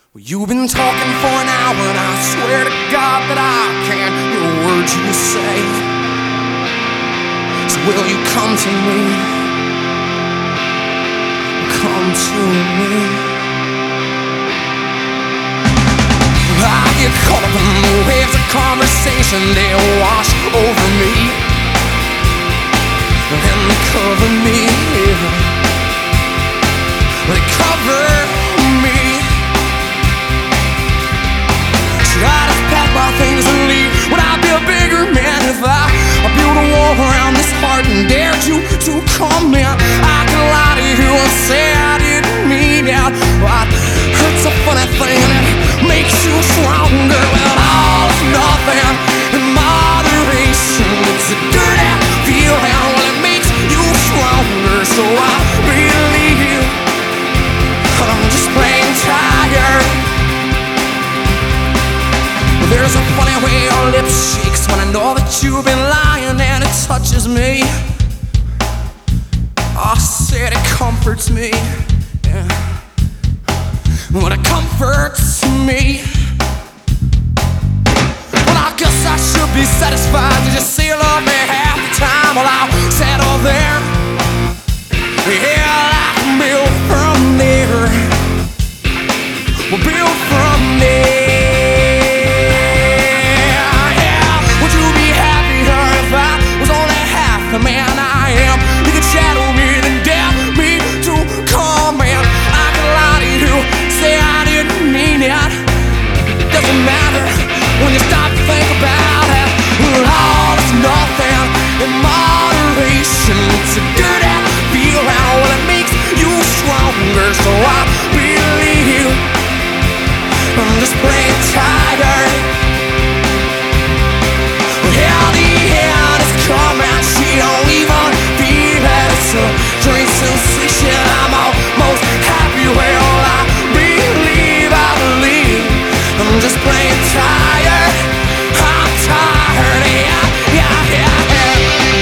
Well, you've been talking for an hour, and I swear to God that I can't hear a word you say. So will you come to me? Come to me. I get caught up in the waves of conversation, they wash over me and they cover me. They cover me. Should I just pack my things and leave? Would I be a bigger man if I built a wall around this heart and dared you to come in? I can lie to you and say I didn't mean it, but hurt's a funny thing and it makes you stronger. Well, all is nothing in moderation. It's a dirty feeling. Well, it makes you stronger. So I believe you. I'm just plain tired. Well, there's a funny way your lips shakes when I know that you've been lying and it touches me. I said it comforts me. Yeah. Well, it comforts me. Well, I guess I should be satisfied to just say you love me half the time. Well, I'll settle there. Yeah, like a meal from there. We'll build from there. Yeah, would you be happier if I was only half the man I am? You could shadow me, then dare me to come in. I could lie to you, say I didn't mean it. Doesn't matter when you stop to think about it. All is nothing in moderation. It's a dirty feeling. Well, it makes you stronger. So I believe you. I'm just plain tired. Yeah, the end is coming. She don't even feel it. It's a strange sensation. I'm almost happy. Well, I believe. I'm just plain tired. I'm tired. Yeah, yeah, yeah, yeah.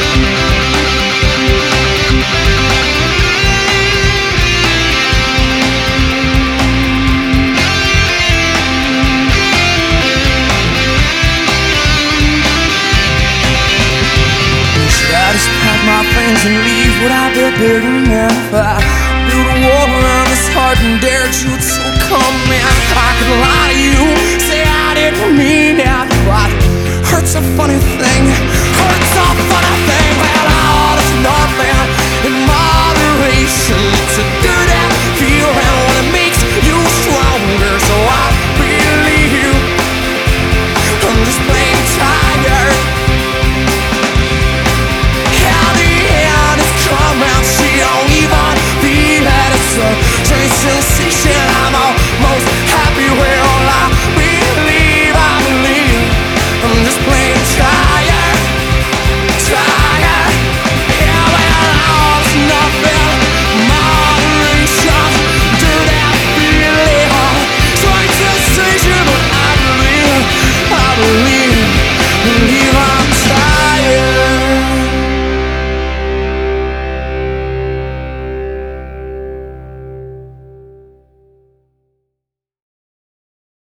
Should I just pack my things and leave? Would I be a bigger man if I built a wall around this heart and dared you to come in? I could lie to you, say I didn't mean it, but hurt's a funny thing.